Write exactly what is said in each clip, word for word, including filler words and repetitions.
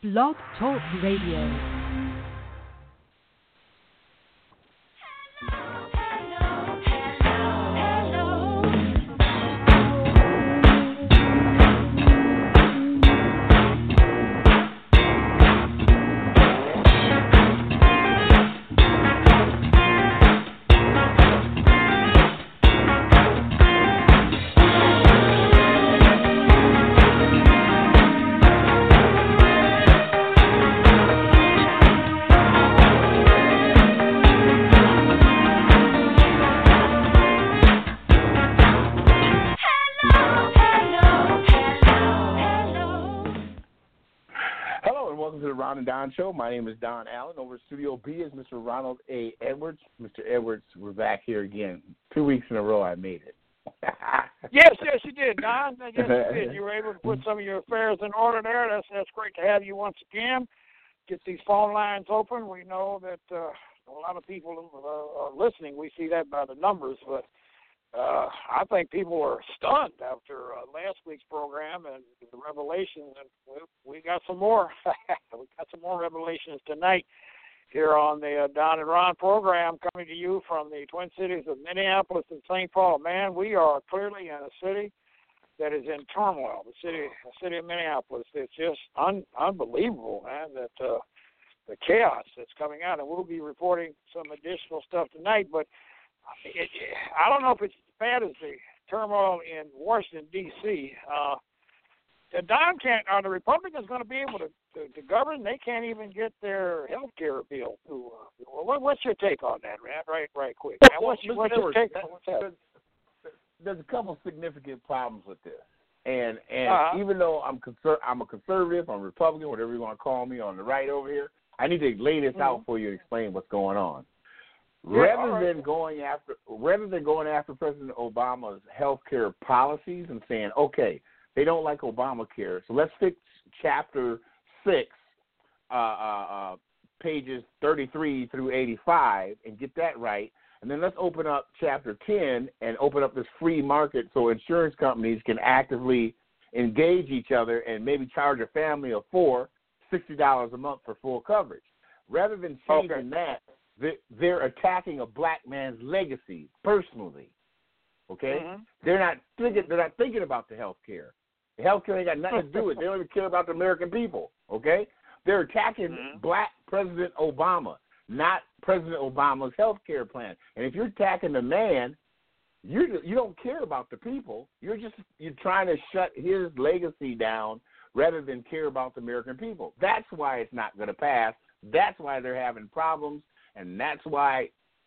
Blog Talk Radio. Ron and Don Show. My name is Don Allen. Over at Studio B is Mister Ronald A. Edwards. Mister Edwards, we're back here again. Two weeks in a row I made it. yes, yes, you did, Don. Yes, you did. You were able to put some of your affairs in order there. That's that's great to have you once again. Get these phone lines open. We know that uh, a lot of people uh, are listening. We see that by the numbers, but Uh, I think people are stunned after uh, last week's program and the revelations, and we, we got some more. we got some more revelations tonight here on the uh, Don and Ron program, coming to you from the Twin Cities of Minneapolis and Saint Paul. Man, we are clearly in a city that is in turmoil. The city, the city of Minneapolis. It's just un, unbelievable, man. That uh, the chaos that's coming out, and we'll be reporting some additional stuff tonight, but. It, I don't know if it's as bad as the turmoil in Washington, D C Uh, the Don can't, are the Republicans going to be able to, to, to govern? They can't even get their health care bill through. Uh, what, what's your take on that, man? Right, right, quick. Man, what's, your, what's your take on what's that? There's a couple significant problems with this, and and uh-huh. even though I'm conser- I'm a conservative, I'm a Republican, whatever you want to call me, on the right over here, I need to lay this mm-hmm. out for you and explain what's going on. Yeah, rather right. than going after, rather than going after President Obama's health care policies and saying, okay, they don't like Obamacare, so let's fix Chapter Six, uh, uh, uh, pages thirty-three through eighty-five, and get that right, and then let's open up Chapter Ten and open up this free market so insurance companies can actively engage each other and maybe charge a family of four sixty dollars a month for full coverage. Rather than changing okay. that. They're attacking a black man's legacy personally. Okay, mm-hmm. they're not thinking. They're not thinking about the health care. The health care ain't got nothing to do with it. They don't even care about the American people. Okay, they're attacking mm-hmm. black President Obama, not President Obama's health care plan. And if you're attacking the man, you you don't care about the people. You're just you're trying to shut his legacy down rather than care about the American people. That's why it's not going to pass. That's why they're having problems. And that's why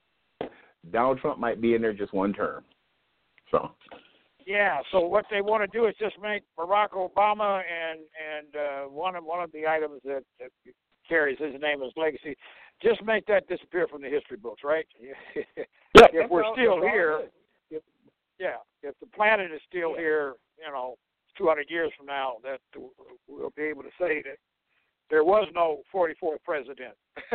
Donald Trump might be in there just one term. So, yeah. So what they want to do is just make Barack Obama and and uh, one of one of the items that, that carries his name as legacy, just make that disappear from the history books, right? yeah, if we're all, still here, if, yeah. If the planet is still yeah. here, you know, two hundred years from now, that we'll be able to say that there was no forty-fourth president.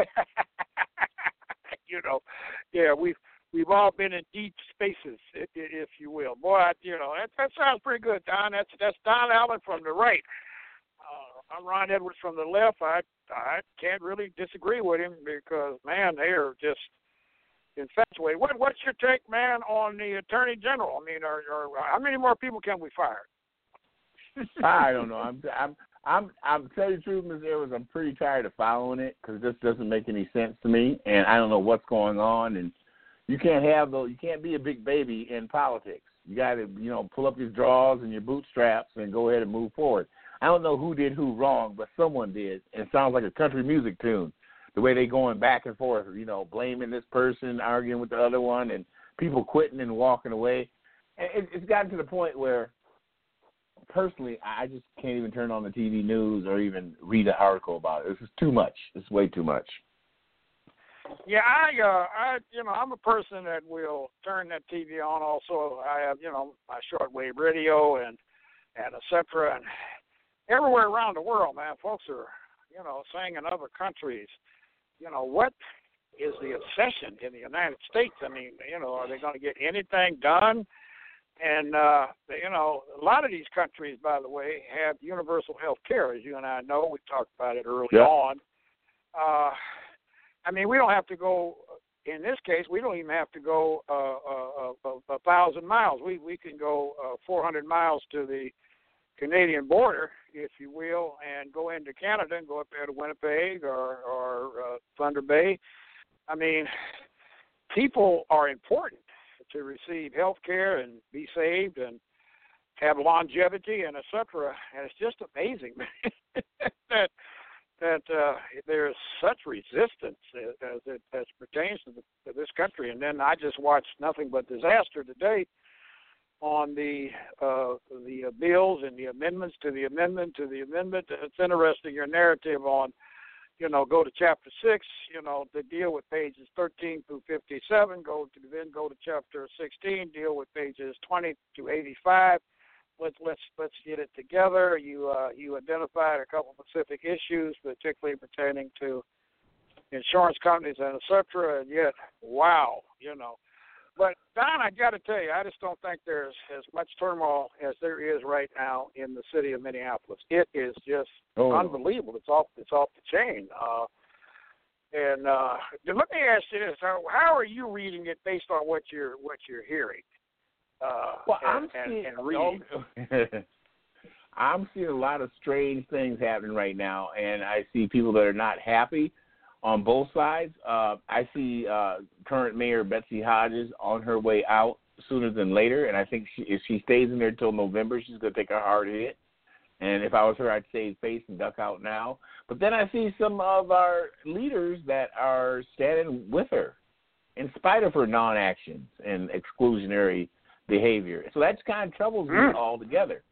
You know, yeah, we've we've all been in deep spaces, if, if you will. Boy, I, you know, that, that sounds pretty good, Don. That's that's Don Allen from the right. Uh, I'm Ron Edwards from the left. I I can't really disagree with him because, man, they are just infatuated. What what's your take, man, on the Attorney General? I mean, are, are how many more people can we fire? I don't know. I'm I'm. I'm I'm telling you the truth, Miz Edwards, I'm pretty tired of following it because this doesn't make any sense to me, and I don't know what's going on. And you can't have those. You can't be a big baby in politics. You got to, you know, pull up your drawers and your bootstraps and go ahead and move forward. I don't know who did who wrong, but someone did. And it sounds like a country music tune. The way they going back and forth, you know, blaming this person, arguing with the other one, and people quitting and walking away. And it, it's gotten to the point where. Personally, I just can't even turn on the T V news or even read an article about it. This is too much. It's way too much. Yeah, I, uh, I, you know, I'm a person that will turn that T V on. Also, I have, you know, my shortwave radio and and et cetera. And everywhere around the world, man, folks are, you know, saying in other countries, you know, what is the obsession in the United States? I mean, you know, are they going to get anything done? And, uh, you know, a lot of these countries, by the way, have universal health care, as you and I know. We talked about it early yeah. on. Uh, I mean, we don't have to go, in this case, we don't even have to go uh, a, a, a thousand miles. We, we can go uh, four hundred miles to the Canadian border, if you will, and go into Canada and go up there to Winnipeg or, or uh, Thunder Bay. I mean, people are important to receive health care and be saved and have longevity and et cetera. And it's just amazing that that uh, there's such resistance as it as pertains to, the, to this country. And then I just watched nothing but disaster today on the uh, the bills and the amendments to the amendment to the amendment. It's interesting, your narrative on, you know, go to chapter six, you know, to deal with pages thirteen through fifty-seven, go to then go to chapter sixteen, deal with pages twenty to eighty-five. Let's let's let's get it together. You uh, you identified a couple of specific issues, particularly pertaining to insurance companies and et cetera. And yet, wow, you know. But Don, I got to tell you, I just don't think there's as much turmoil as there is right now in the city of Minneapolis. It is just oh. unbelievable. It's off. It's off the chain. Uh, and uh, let me ask you this: how, how are you reading it based on what you're what you're hearing? Uh, well, and, I'm seeing. And, and reading. I'm seeing a lot of strange things happening right now, and I see people that are not happy on both sides. Uh, I see uh, current Mayor Betsy Hodges on her way out sooner than later, and I think she, if she stays in there until November, she's going to take a hard hit. And if I was her, I'd save face and duck out now. But then I see some of our leaders that are standing with her in spite of her non-actions and exclusionary behavior. So that kind of troubles me mm. altogether.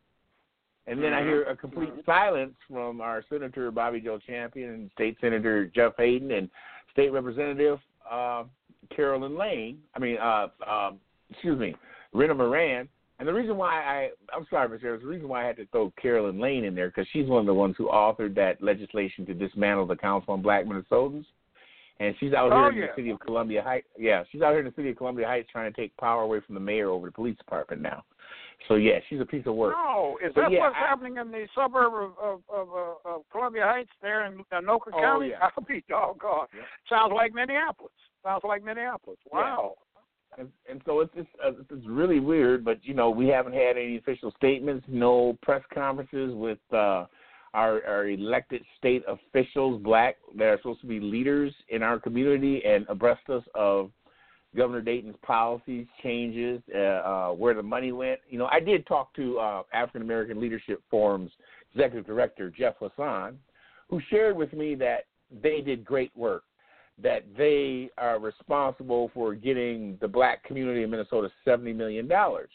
And then I hear a complete silence from our Senator Bobby Joe Champion and State Senator Jeff Hayden and State Representative uh, Carolyn Lane. I mean, uh, uh, excuse me, Rena Moran. And the reason why I, I'm sorry, Mister Harris, the reason why I had to throw Carolyn Lane in there, because she's one of the ones who authored that legislation to dismantle the Council on Black Minnesotans. And she's out oh, here in yeah. the city of Columbia Heights. Yeah, she's out here in the city of Columbia Heights trying to take power away from the mayor over the police department now. So, yeah, she's a piece of work. No, is but that yeah, what's I, happening in the suburb of, of, of, uh, of Columbia Heights there in Anoka oh, County? Yeah. I'll be doggone. Yeah. Sounds like Minneapolis. Sounds like Minneapolis. Wow. Yeah. And, and so it's, just, uh, it's really weird, but, you know, we haven't had any official statements, no press conferences with uh, our, our elected state officials, black, that are supposed to be leaders in our community and abreast us of Governor Dayton's policies, changes, uh, uh, where the money went. You know, I did talk to uh, African American Leadership Forum's executive director, Jeff Hassan, who shared with me that they did great work, that they are responsible for getting the black community in Minnesota seventy million dollars.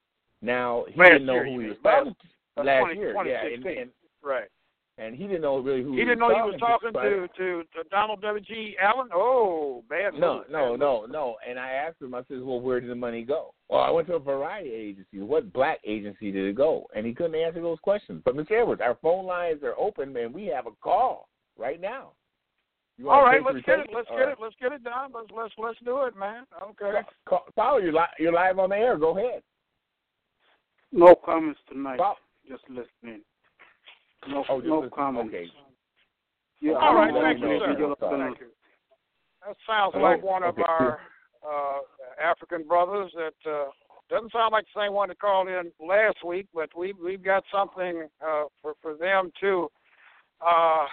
Now, he last didn't know year, who he was last, talking to last twenty, year. Yeah, and, and, right. And he didn't know really who he, he didn't was know he was talking to, to, to, to Donald W G. Allen. Oh, bad. No, move, no, bad no, move. no. And I asked him, I said, well, where did the money go? Well, I went to a variety of agencies. What black agency did it go? And he couldn't answer those questions. But, Mister Edwards, our phone lines are open, and we have a call right now. You All right, let's get take? it. Let's All get right. it. Let's get it done. Let's let's let's do it, man. Okay. Call, call, you're, li- you're live on the air. Go ahead. No comments tonight. Call. Just listening. No, oh, just no listen. comments. Okay. Yeah, All right, no, thank no, you, no, sir. no, no, Thank you. That sounds Hello? like one of Okay. our uh, African brothers. That uh, doesn't sound like the same one that called in last week, but we we've got something uh, for for them too. Uh,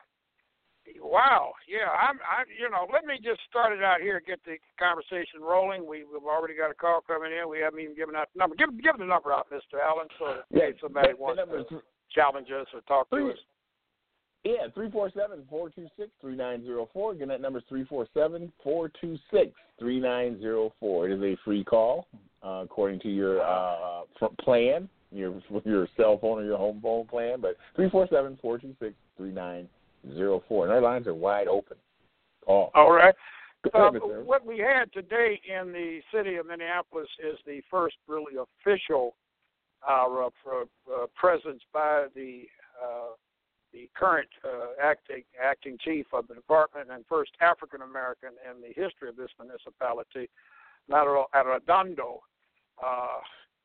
wow, yeah. I'm, I, you know, let me just start it out here, get the conversation rolling. We, we've already got a call coming in. We haven't even given out the number. Give give the number out, Mister Allen, so that Yeah, if somebody the- the wants number to is- challenge us or talk to Three- us. Yeah, three four seven, four two six, three nine zero four. Again, that number is three four seven, four two six, three nine zero four. It is a free call uh, according to your uh, plan, your your cell phone or your home phone plan. But three four seven, four two six, three nine zero four. And our lines are wide open. Call. All right. Uh, Mister what we had today in the city of Minneapolis is the first really official uh, uh, presence by the uh, the current uh, acting acting chief of the department and first African American in the history of this municipality, Lateral Arredondo. Uh,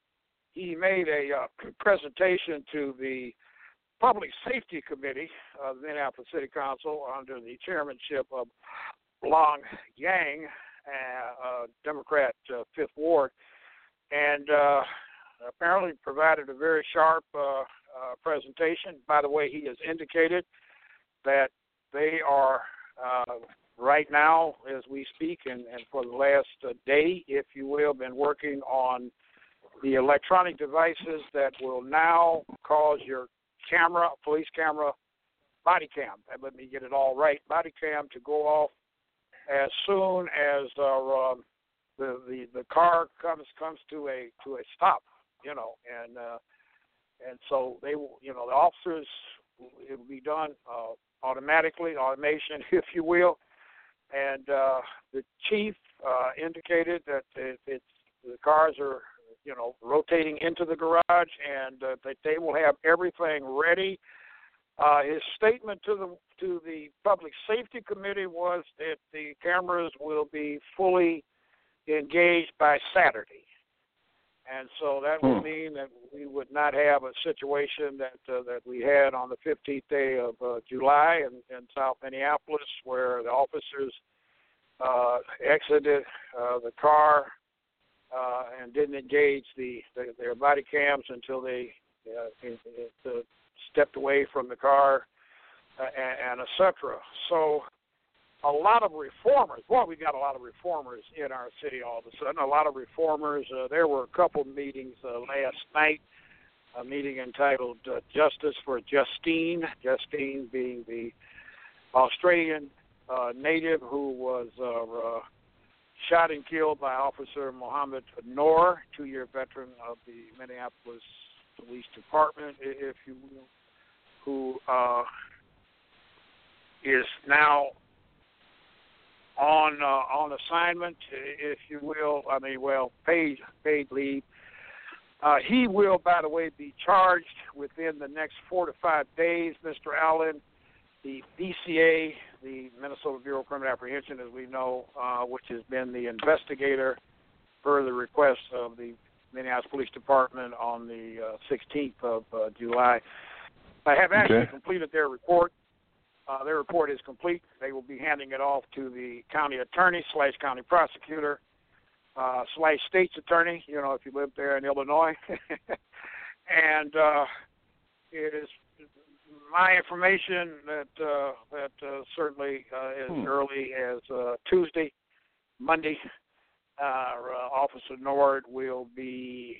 he made a uh, presentation to the Public Safety Committee of the Minneapolis City Council under the chairmanship of Long Yang, uh, uh, Democrat, uh, Fifth Ward, and uh, apparently provided a very sharp uh, uh, presentation. By the way, he has indicated that they are uh, right now, as we speak, and, and for the last uh, day, if you will, been working on the electronic devices that will now cause your camera, police camera, body cam, and let me get it all right, body cam to go off as soon as uh, um, the, the the car comes comes to a to a stop, you know, and uh, and so they will, you know, the officers, it will be done uh, automatically, automation, if you will, and uh, the chief uh, indicated that it, it's the cars are, you know, rotating into the garage, and uh, that they will have everything ready. Uh, his statement to the to the Public Safety Committee was that the cameras will be fully engaged by Saturday, and so that would mean that we would not have a situation that uh, that we had on the fifteenth day of uh, July in, in South Minneapolis, where the officers uh, exited uh, the car uh, and didn't engage the, the their body cams until they uh, it, it, uh, stepped away from the car, uh, and, and et cetera. So a lot of reformers, well, we got a lot of reformers in our city all of a sudden, a lot of reformers. Uh, there were a couple meetings uh, last night, a meeting entitled uh, Justice for Justine, Justine being the Australian uh, native who was uh, uh, shot and killed by Officer Mohammed Noor, two-year veteran of the Minneapolis Police Department, if you will, who uh, is now on uh, on assignment, if you will. I mean, well, paid paid leave. Uh, he will, by the way, be charged within the next four to five days, Mister Allen. The B C A, the Minnesota Bureau of Criminal Apprehension, as we know, uh, which has been the investigator per the request of the Minneapolis Police Department on the uh, sixteenth of uh, July, I have actually okay. completed their report. Uh, their report is complete. They will be handing it off to the county attorney slash county prosecutor uh, slash state's attorney, you know, if you live there in Illinois. and uh, it is my information that uh, that uh, certainly uh, as hmm. early as uh, Tuesday, Monday, uh, uh, Officer Nord will be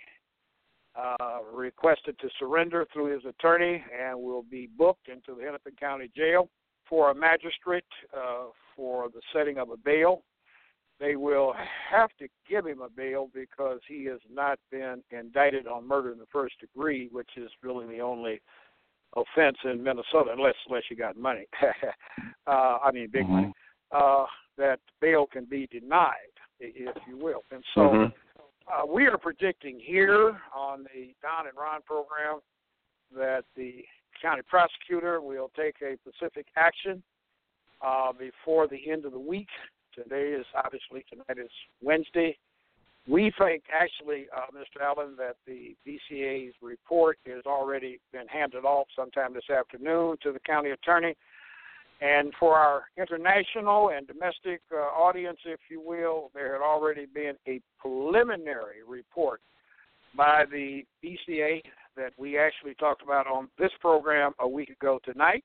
uh, requested to surrender through his attorney and will be booked into the Hennepin County Jail for a magistrate uh, for the setting of a bail. They will have to give him a bail because he has not been indicted on murder in the first degree, which is really the only offense in Minnesota, unless unless you got money. uh, I mean, big mm-hmm. money. Uh, that bail can be denied, if you will. And so mm-hmm. uh, we are predicting here on the Don and Ron program that the county prosecutor will take a specific action uh, before the end of the week. Today is obviously, tonight is Wednesday. We think, actually, uh, Mister Allen, that the B C A's report has already been handed off sometime this afternoon to the county attorney. And for our international and domestic uh, audience, if you will, there had already been a preliminary report by the B C A that we actually talked about on this program a week ago tonight.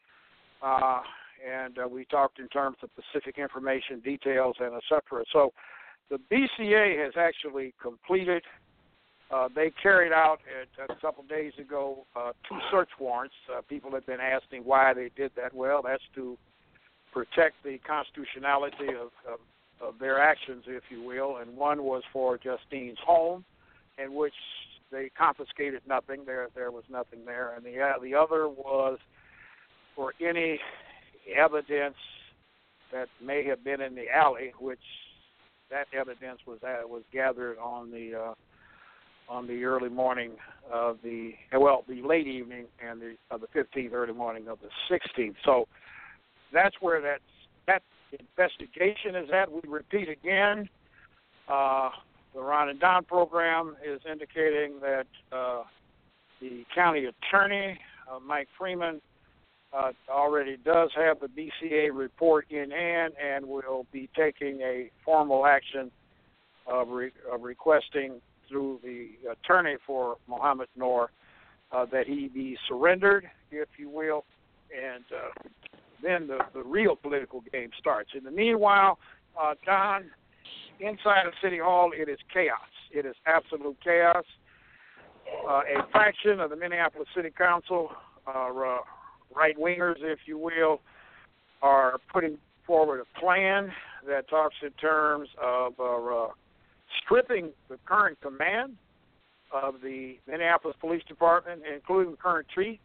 Uh, and uh, we talked in terms of specific information, details, and et cetera. So the B C A has actually completed, uh, they carried out uh, a couple days ago uh, two search warrants. Uh, people have been asking why they did that. Well, that's to protect the constitutionality of, of, of their actions, if you will. And one was for Justine's home, in which they confiscated nothing. There there was nothing there. And the, uh, the other was for any evidence that may have been in the alley, which that evidence was uh, was gathered on the uh, on the early morning of the well the late evening and the of the fifteenth, early morning of the sixteenth. So that's where that that investigation is at. We repeat again, uh, the Ron and Don program is indicating that uh, the county attorney, uh, Mike Freeman, uh, already does have the B C A report in hand and will be taking a formal action of, re- of requesting through the attorney for Muhammad Noor uh, that he be surrendered, if you will, and uh, then the, the real political game starts. In the meanwhile, uh, Don, inside of City Hall, it is chaos. It is absolute chaos. Uh, a faction of the Minneapolis City Council, uh, uh, right-wingers, if you will, are putting forward a plan that talks in terms of uh, uh, stripping the current command of the Minneapolis Police Department, including the current chief,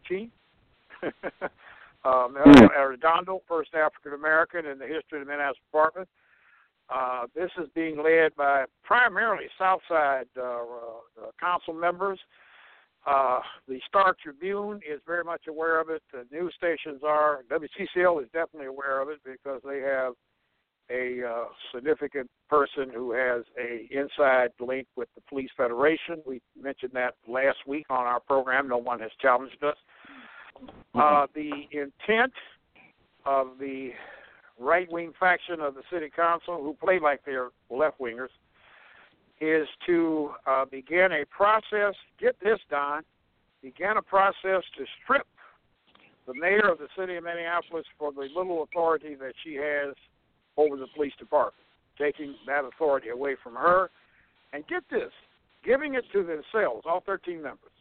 um, Arredondo, first African-American in the history of the Minneapolis Department. Uh, this is being led by primarily Southside uh, uh, council members. Uh, the Star Tribune is very much aware of it. The news stations are. W C C L is definitely aware of it because they have a uh, significant person who has a inside link with the Police Federation. We mentioned that last week on our program. No one has challenged us. Uh, the intent of the right-wing faction of the city council, who play like they're left-wingers, is to uh, begin a process, get this, Don, begin a process to strip the mayor of the city of Minneapolis for the little authority that she has over the police department, taking that authority away from her, and get this, giving it to themselves, all thirteen members.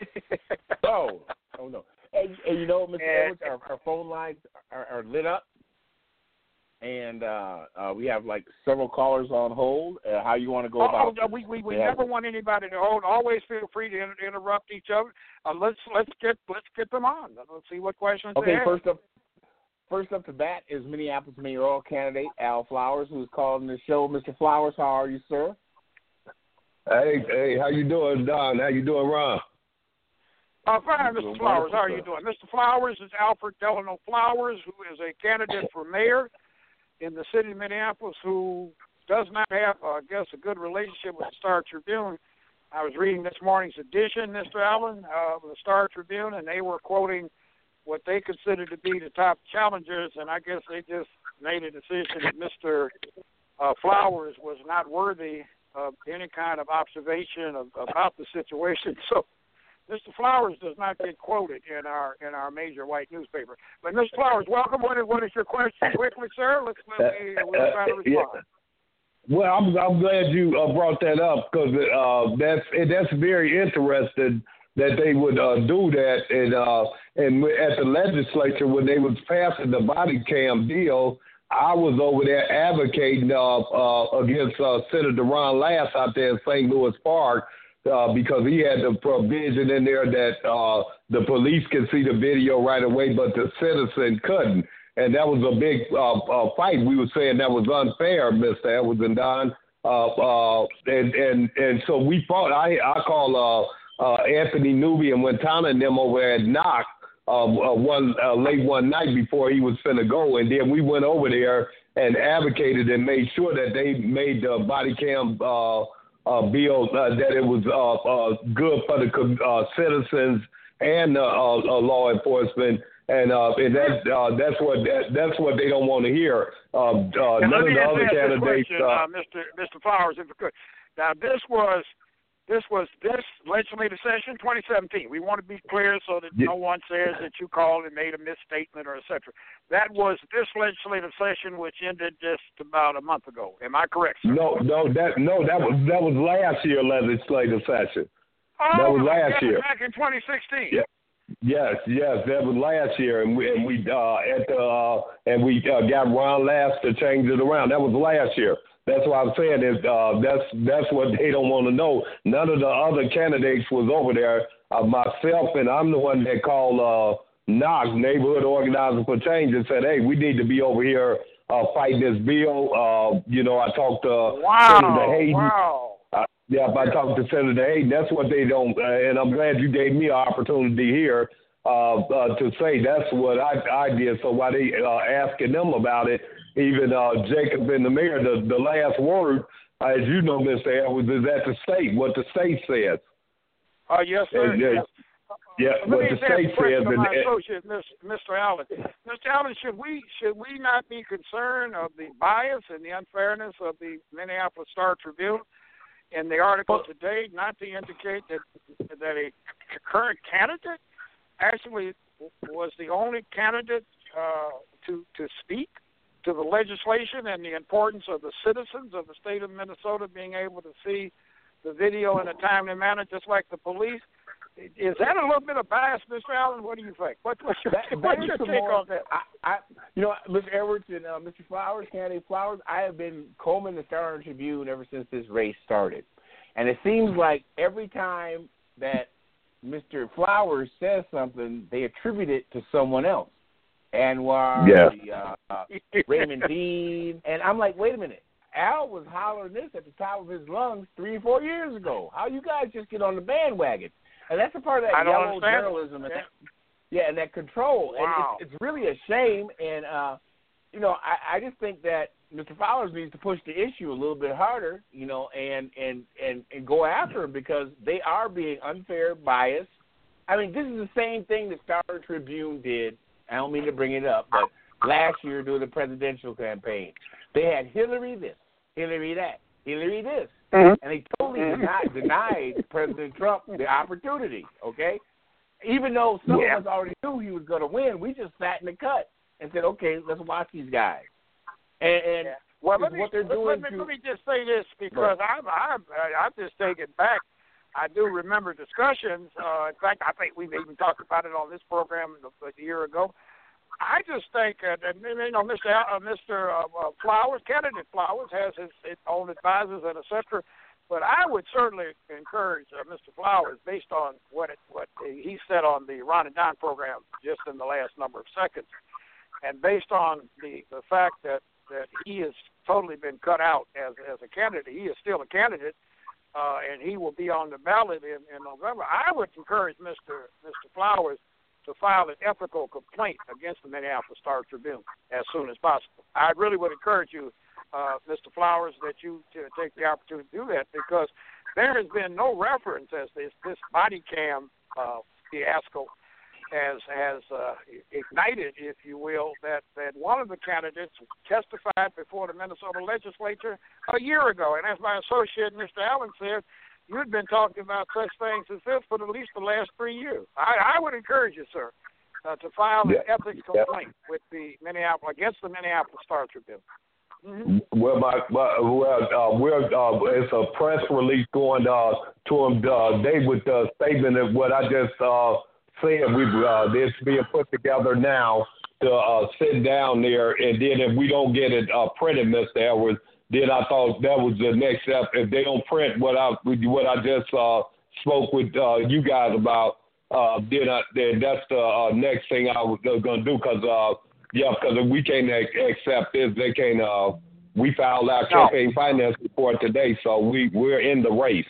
oh, oh no. And, and you know, Mister Edwards, our, our phone lines are, are lit up. And uh, uh, we have like several callers on hold. Uh, how you want to go oh, about? Oh, we we, we never want anybody to hold. Always feel free to inter- interrupt each other. Uh, let's let's get let's get them on. Let's see what questions. Okay, they have. first up, first up to bat is Minneapolis mayoral candidate Al Flowers, who's calling the show. Mister Flowers, how are you, sir? Hey, hey, how you doing, Don? How you doing, Ron? Uh, fine, Mister Flowers. How are you doing? Mister Flowers is Alfred Delano Flowers, who is a candidate for mayor in the city of Minneapolis, who does not have, uh, I guess, a good relationship with the Star Tribune. I was reading this morning's edition, Mister Allen, uh, of the Star Tribune, and they were quoting what they considered to be the top challengers, and I guess they just made a decision that Mister Uh, Flowers was not worthy of any kind of observation of, about the situation. So Mister Flowers does not get quoted in our in our major white newspaper. But Mister Flowers, welcome. What is, what is your question, quickly, sir? Let's let me, we'll try to respond. Yeah. Well, I'm I'm glad you uh, brought that up because uh, that's that's very interesting that they would uh, do that, and uh, and at the legislature when they was passing the body cam deal, I was over there advocating uh, uh, against uh, Senator Ron Lass out there in Saint Louis Park. Uh, because he had the provision in there that uh, the police can see the video right away, but the citizen couldn't. And that was a big uh, uh, fight. We were saying that was unfair, Mister Edwards and Don. Uh, uh, and, and and so we fought. I, I called uh, uh, Anthony Newby and Wintana and them over at Knox uh, uh, one uh, late one night before he was finna go. And then we went over there and advocated and made sure that they made the body cam uh Uh, bill uh, that it was uh, uh, good for the uh, citizens and uh, uh, law enforcement, and uh, and that uh, that's what that, that's what they don't want to hear. Uh, uh, none of the other candidates. Question, uh, Mister Mister Flowers, if you could. Now this was this was this legislative session, twenty seventeen. We want to be clear so that yeah. no one says that you called and made a misstatement or et cetera. That was this legislative session, which ended just about a month ago. Am I correct, sir? No, no, that no, that was that was last year legislative session. Oh, that was last yeah, year. Back in twenty sixteen. Yeah. Yes, yes, that was last year, and we and we uh, at the uh, and we uh, got Ron Lass to change it around. That was last year. That's why I'm saying is uh, that's that's what they don't want to know. None of the other candidates was over there. Uh, myself and I'm the one that called uh, Knox, Neighborhood Organizer for Change, and said, hey, we need to be over here uh, fighting this bill. Uh, you know, I talked to wow, Senator Hayden. Wow. Uh, yeah, I talked to Senator Hayden. That's what they don't, uh, and I'm glad you gave me an opportunity here uh, uh, to say that's what I, I did. So while they uh, asking them about it, even uh, Jacob and the mayor, the, the last word as you know, Mister Edwards, is at the state, what the state says. Oh, uh, yes, sir. And, uh, yes. Yeah, Let what me the just ask state a question says. to my And, associate, Mister Allen. Mister Allen, should we should we not be concerned of the bias and the unfairness of the Minneapolis Star Tribune in the article today, not to indicate that that a current candidate actually was the only candidate uh, to to speak to the legislation and the importance of the citizens of the state of Minnesota being able to see the video in a timely manner, just like the police. Is that a little bit of bias, Mister Allen? What do you think? What, what's your, that, what's your take more, on that? I, I, you know, Mister Edwards and uh, Mister Flowers, candidate Flowers, I have been combing the Star Tribune ever since this race started. And it seems like every time that Mister Flowers says something, they attribute it to someone else. Anwar, Yeah. the, uh, uh, Raymond Dean. And I'm like, wait a minute. Al was hollering this at the top of his lungs three or four years ago. How you guys just get on the bandwagon? And that's a part of that I don't yellow understand. journalism. And Yeah. that, yeah, and that control. Wow. And it's, it's really a shame. And, uh, you know, I, I just think that Mister Flowers needs to push the issue a little bit harder, you know, and, and, and, and go after him because they are being unfair, biased. I mean, this is the same thing the Star Tribune did. I don't mean to bring it up, but last year during the presidential campaign, they had Hillary this, Hillary that, Hillary this. Mm-hmm. And they totally denied, denied President Trump the opportunity, okay? Even though some Yeah. of us already knew he was going to win, we just sat in the cut and said, okay, let's watch these guys. And, and Yeah. Well, let me, what they're let, doing let, me, to, let me just say this because I'm, I'm, I'm just taking back. I do remember discussions. Uh, in fact, I think we've even talked about it on this program a year ago. I just think uh, that, you know, Mister Al, uh, Mister Uh, uh, Flowers, candidate Flowers, has his, his own advisors and et cetera. But I would certainly encourage uh, Mister Flowers, based on what it, what he said on the Ron and Don program just in the last number of seconds, and based on the, the fact that, that he has totally been cut out as as a candidate, he is still a candidate, uh, and he will be on the ballot in, in November. I would encourage Mister Mister Flowers to file an ethical complaint against the Minneapolis Star Tribune as soon as possible. I really would encourage you, uh, Mister Flowers, that you to take the opportunity to do that because there has been no reference as this, this body cam uh, fiasco has has uh, ignited, if you will, that, that one of the candidates testified before the Minnesota legislature a year ago. And as my associate, Mister Allen, said, you'd been talking about such things as this for at least the last three years. I, I would encourage you, sir, uh, to file an Yeah. ethics complaint with the Minneapolis against the Minneapolis Star Tribune. Mm-hmm. Well, my, my well, uh, we're uh, it's a press release going uh, to him. Uh, they with the statement of what I just uh, said. We uh, it's being put together now to uh, sit down there, and then if we don't get it uh, printed, Mister Edwards, then I thought that was the next step. If they don't print what I what I just uh, spoke with uh, you guys about, uh, then, I, then that's the uh, next thing I was going to do. Because uh, yeah, because if we can't accept this, they can't. Uh, we filed our No. campaign finance report today, so we we're in the race.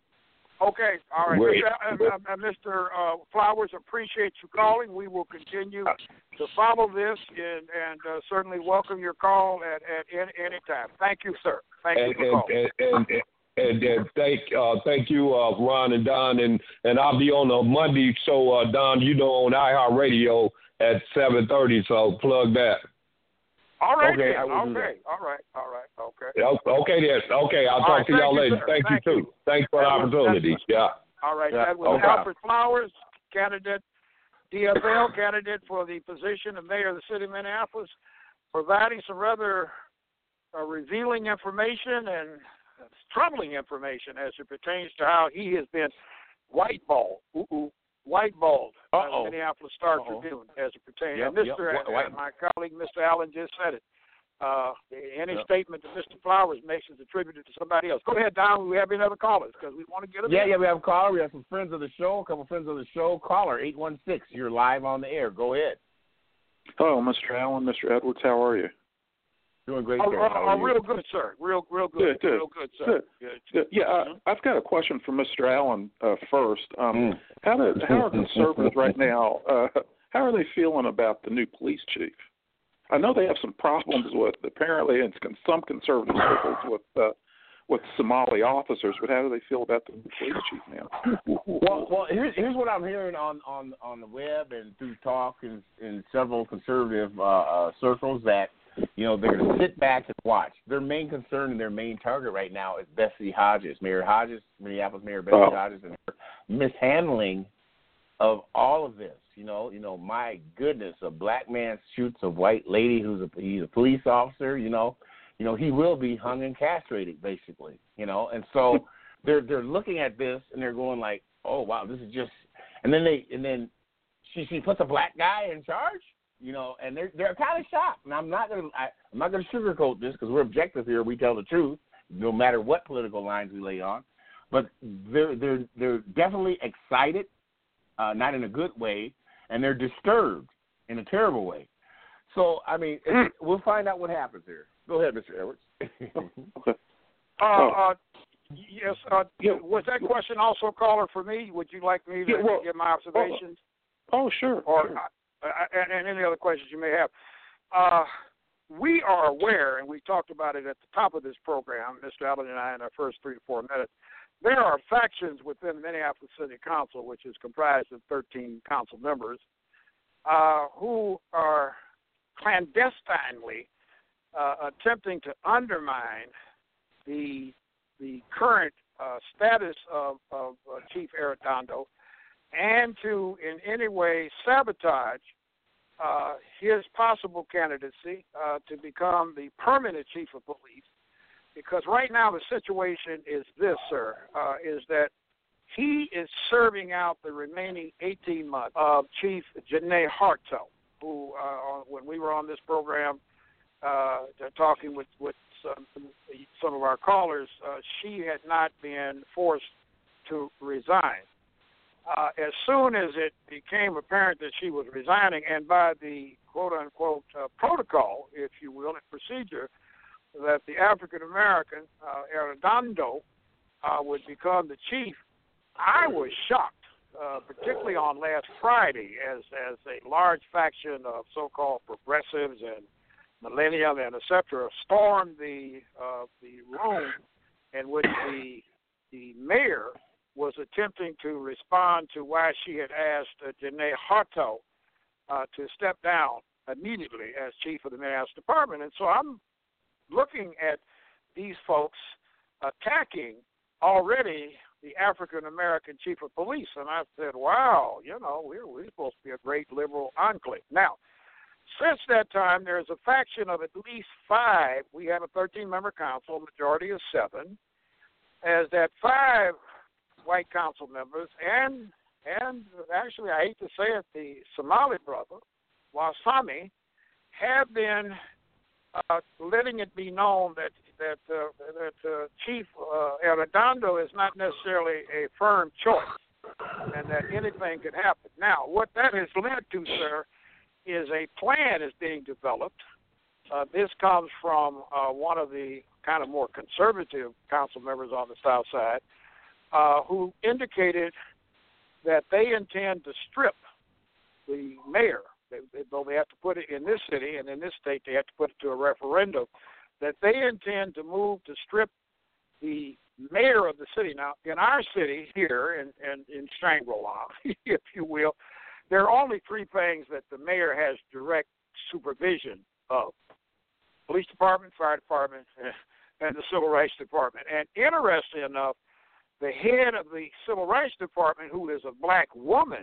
Okay, all right. We're- Mister Uh, uh, Mister Uh, Flowers, appreciate you calling. We will continue to follow this and, and uh, certainly welcome your call at, at any, any time. Thank you, sir. Thank And you for and, calling. and, and, and, and thank uh, thank you, uh, Ron and Don, and, and I'll be on a Monday show, uh, Don. You know, on iHeartRadio at seven thirty. So plug that. All right, Okay, then. I will do okay, all right, all right, okay. Okay, then. Okay, I'll All talk right, to thank y'all you, later. sir. Thank, Thank you you. too. Thanks for That the was- opportunity. Yeah. All right, Yeah, that was okay. Alfred Flowers, candidate, D F L candidate for the position of mayor of the city of Minneapolis, providing some rather uh, revealing information and troubling information as it pertains to how he has been whiteballed, ooh, whiteballed by Uh-oh. the Minneapolis Star Uh-oh. Tribune as it pertains. Yep, and Mister yep, uh, white- my colleague, Mister Allen, just said it. Uh, any Yep. statement that Mister Flowers makes is attributed to somebody else. Go ahead, Don. We have any other callers because we want to get them Yeah, in. yeah, we have a caller. We have some friends of the show, a couple friends of the show. Caller, eight one six. You're live on the air. Go ahead. Hello, Mister Allen, Mister Edwards. How are you? Doing great, Oh, sir. oh, How oh, are you? real good, sir. Real, real good. Good, good. Real good, sir. Good. Good. Good. Yeah, Mhm. I, I've got a question for Mister Allen uh, first. Um, Mm. How do, how are conservatives right now? Uh, how are they feeling about the new police chief? I know they have some problems with apparently in some conservative circles with uh, with Somali officers, but how do they feel about the police chief now? Well, well, here's here's what I'm hearing on, on, on the web and through talk in, in several conservative uh, uh, circles that, you know, they're going to sit back and watch. Their main concern and their main target right now is Betsy Hodges, Mayor Hodges, Minneapolis Mayor Betsy oh. Hodges, and her mishandling of all of this. You know, you know, my goodness, a black man shoots a white lady who's a he's a police officer. You know, you know he will be hung and castrated, basically. You know, and so they're they're looking at this and they're going like, oh wow, this is just. And then they and then she she puts a black guy in charge. You know, and they're they're kind of shocked. And I'm not gonna I, I'm not gonna sugarcoat this because we're objective here. We tell the truth, no matter what political lines we lay on. But they're they're they're definitely excited, uh, not in a good way. And they're disturbed in a terrible way. So, I mean, it, we'll find out what happens here. Go ahead, Mister Edwards. uh, uh, yes. Uh, was that question also, caller, for me? Would you like me to yeah, well, give my observations? Oh, oh sure. Or sure. Uh, and, and any other questions you may have. Uh, we are aware, and we talked about it at the top of this program, Mister Allen and I, in our first three to four minutes, there are factions within the Minneapolis City Council, which is comprised of thirteen council members, uh, who are clandestinely uh, attempting to undermine the the current uh, status of, of uh, Chief Arredondo and to in any way sabotage uh, his possible candidacy uh, to become the permanent chief of police. Because right now the situation is this, sir, uh, is that he is serving out the remaining eighteen months of Chief Janae Harto, who, uh, when we were on this program uh, talking with, with some, some of our callers, uh, she had not been forced to resign. Uh, as soon as it became apparent that she was resigning, and by the quote-unquote uh, protocol, if you will, and procedure, that the African-American, uh, Arredondo, uh, would become the chief, I was shocked, uh, particularly on last Friday, as as a large faction of so-called progressives and millennium and et cetera stormed the uh, the room in which the the mayor was attempting to respond to why she had asked uh, Janae Harto uh, to step down immediately as chief of the Minneapolis Department. And so I'm looking at these folks attacking already the African-American chief of police. And I said, wow, you know, we're, we're supposed to be a great liberal enclave. Now, since that time, there's a faction of at least five. We have a thirteen-member council, majority is seven, as that five white council members and, and actually, I hate to say it, the Somali brother, Wasami, have been Uh, letting it be known that that uh, that uh, Chief uh, Arredondo is not necessarily a firm choice, and that anything could happen. Now, what that has led to, sir, is a plan is being developed. Uh, this comes from uh, one of the kind of more conservative council members on the South Side, uh, who indicated that they intend to strip the mayor. They, though they have to put it in this city and in this state, they have to put it to a referendum, that they intend to move to strip the mayor of the city. Now, in our city here, in, in, in Shangri-La, if you will, there are only three things that the mayor has direct supervision of: police department, fire department, and the civil rights department. And interesting enough, the head of the civil rights department, who is a black woman,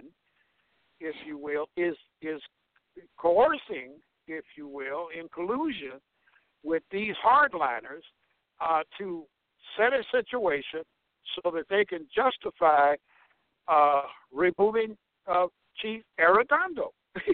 if you will, is is coercing, if you will, in collusion with these hardliners uh, to set a situation so that they can justify uh, removing uh, Chief Arredondo.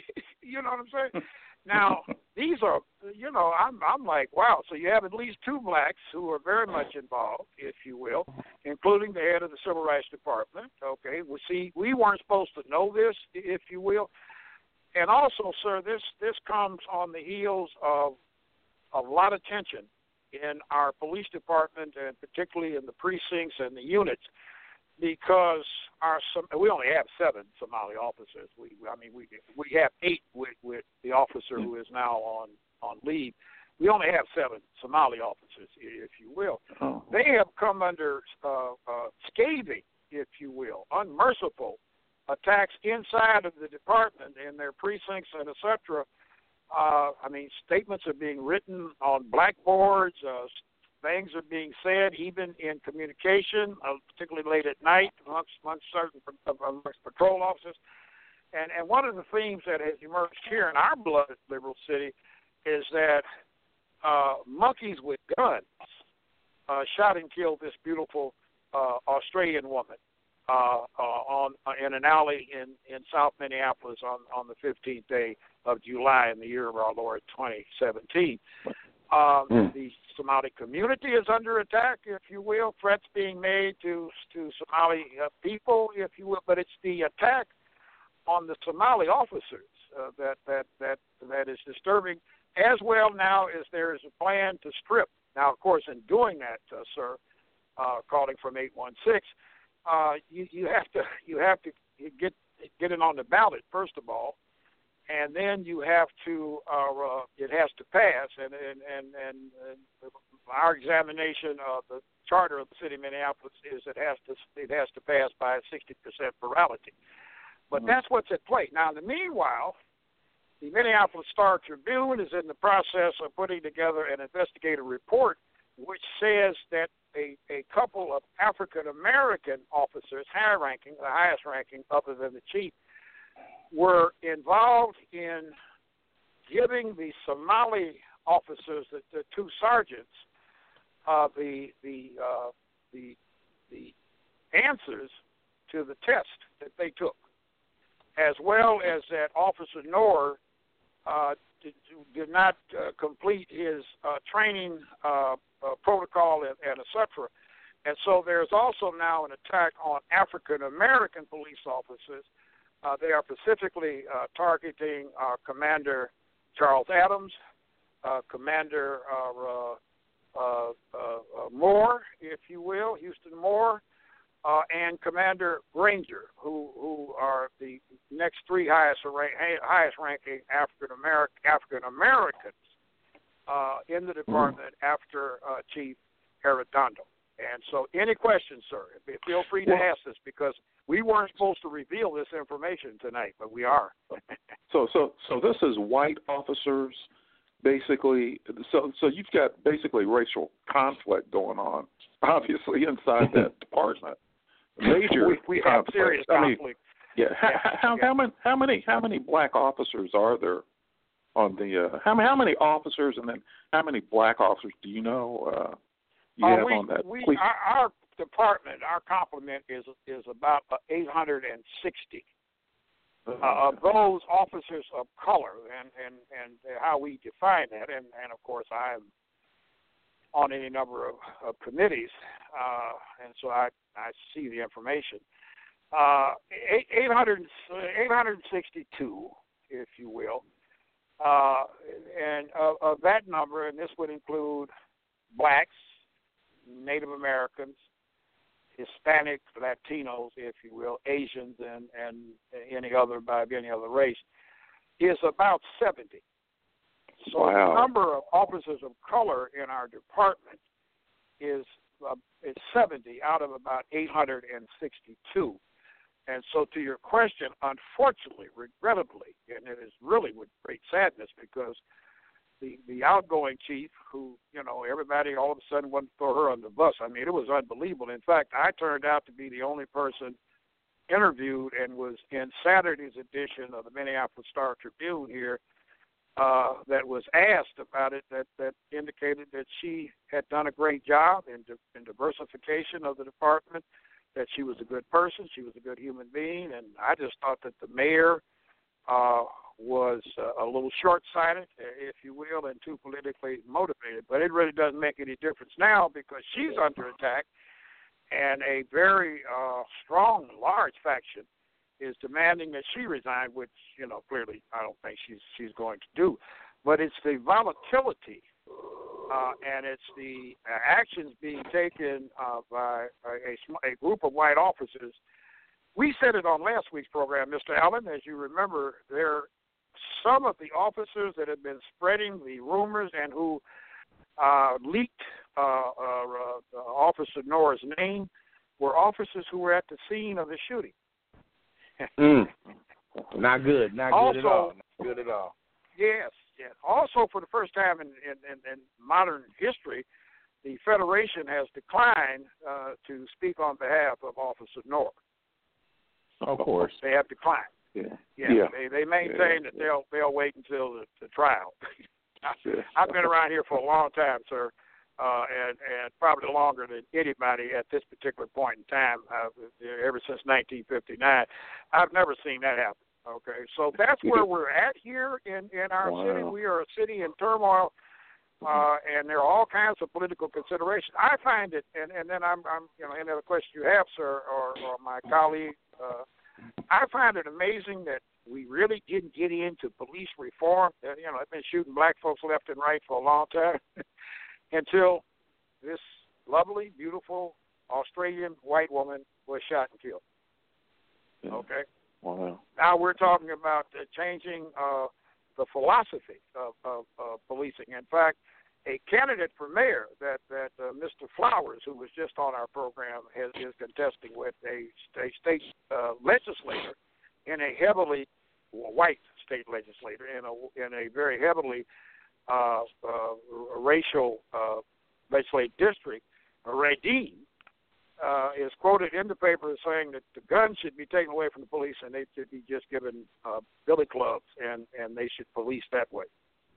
You know what I'm saying? Now, these are, you know, I'm I'm like, wow, so you have at least two blacks who are very much involved, if you will, including the head of the Civil Rights Department. Okay, we see, we weren't supposed to know this, if you will. And also, sir, this, this comes on the heels of a lot of tension in our police department, and particularly in the precincts and the units, because our we only have seven Somali officers. We, I mean, we we have eight with, with the officer who is now on, on leave. we only have seven Somali officers, if you will. Oh. They have come under uh, uh, scathing, if you will, unmerciful attacks inside of the department in their precincts and et cetera. Uh, I mean, statements are being written on blackboards. Uh, things are being said, even in communication, uh, particularly late at night amongst, amongst certain amongst patrol officers. And, and one of the themes that has emerged here in our beloved liberal city is that uh, monkeys with guns uh, shot and killed this beautiful uh, Australian woman uh, uh, on uh, in an alley in, in South Minneapolis on, on the fifteenth day of July in the year of our Lord twenty seventeen. Um, mm. The Somali community is under attack, if you will. Threats being made to to Somali uh, people, if you will. But it's the attack on the Somali officers uh, that that that that is disturbing. As well now as there is a plan to strip. Now, of course, in doing that, uh, sir, uh, calling from eight one six, uh, you you have to you have to get get it on the ballot first of all. And then you have to, uh, uh, it has to pass, and and, and, and and our examination of the charter of the city of Minneapolis is it has to it has to pass by a sixty percent plurality. But mm-hmm. that's what's at play. Now, in the meanwhile, the Minneapolis Star Tribune is in the process of putting together an investigative report which says that a, a couple of African-American officers, high-ranking, the highest ranking other than the chief, were involved in giving the Somali officers, the, the two sergeants, uh, the the uh, the the answers to the test that they took, as well as that Officer Noor uh, did, did not uh, complete his uh, training uh, uh, protocol and, and et cetera. And so there's also now an attack on African American police officers. Uh, they are specifically uh, targeting uh, Commander Charles Adams, uh, Commander uh, uh, uh, Moore, if you will, Houston Moore, uh, and Commander Granger, who who are the next three highest highest ranking African American African Americans uh, in the department mm. after uh, Chief Arredondo. And so, any questions, sir? Feel free to ask this because we weren't supposed to reveal this information tonight, but we are. so, so, so this is white officers, basically. So, so you've got basically racial conflict going on, obviously inside that department. Major we, we have conflict. serious I mean, conflict. yeah. yeah. How, yeah. how many? How many? How many black officers are there on the? Uh, how many? How many officers, and then how many black officers do you know? Uh, you uh, have we, on that? We, our, our department, our complement is is about eight hundred sixty. Uh, of those officers of color, and, and, and how we define that, and, and of course I'm on any number of, of committees, uh, and so I, I see the information. Uh, eight hundred, eight hundred sixty-two, if you will, uh, and of, of that number, and this would include blacks, Native Americans, Hispanic, Latinos, if you will, Asians, and, and any other by any other race, is about seventy. So wow. the number of officers of color in our department is uh, is seventy out of about eight hundred sixty-two. And so to your question, unfortunately, regrettably, and it is really with great sadness because the, the outgoing chief who, you know, everybody all of a sudden wanted to throw her on the bus. I mean, it was unbelievable. In fact, I turned out to be the only person interviewed and was in Saturday's edition of the Minneapolis Star Tribune here uh, that was asked about it, that, that indicated that she had done a great job in, di- in diversification of the department, that she was a good person, she was a good human being, and I just thought that the mayor uh, was uh, a little short-sighted, if you will, and too politically motivated. But it really doesn't make any difference now because she's under attack, and a very uh, strong, large faction is demanding that she resign, which, you know, clearly I don't think she's she's going to do. But it's the volatility uh, and it's the uh, actions being taken uh, by a, a, a group of white officers. We said it on last week's program, Mister Allen. As you remember, there some of the officers that have been spreading the rumors and who uh, leaked uh, uh, uh, Officer Knorr's name were officers who were at the scene of the shooting. mm. Not good. Not also, good at all. Not good at all. Yes, yes. Also, for the first time in, in, in, in modern history, the Federation has declined uh, to speak on behalf of Officer Knorr. Of course, they have declined. Yeah, yeah. yeah. They they maintain yeah. that they'll they'll wait until the, the trial. yeah. I've been around here for a long time, sir, uh, and and probably longer than anybody at this particular point in time. Uh, ever since nineteen fifty-nine, I've never seen that happen. Okay, so that's where we're at here in in our wow. city. We are a city in turmoil. Uh, and there are all kinds of political considerations. I find it, and, and then I'm, I'm, you know, any other question you have, sir, or, or my colleague, uh, I find it amazing that we really didn't get into police reform. Uh, you know, I've been shooting black folks left and right for a long time until this lovely, beautiful Australian white woman was shot and killed. Yeah. Okay. Wow. Now we're talking about uh, changing uh, the philosophy of, of, of policing. In fact, a candidate for mayor that, that uh, Mister Flowers, who was just on our program, has, is contesting with a, a state uh, legislator in a heavily well, white state legislator in a in a very heavily uh, uh, racial uh, legislative district, Radine, uh, is quoted in the paper as saying that the guns should be taken away from the police and they should be just given uh, billy clubs and, and they should police that way.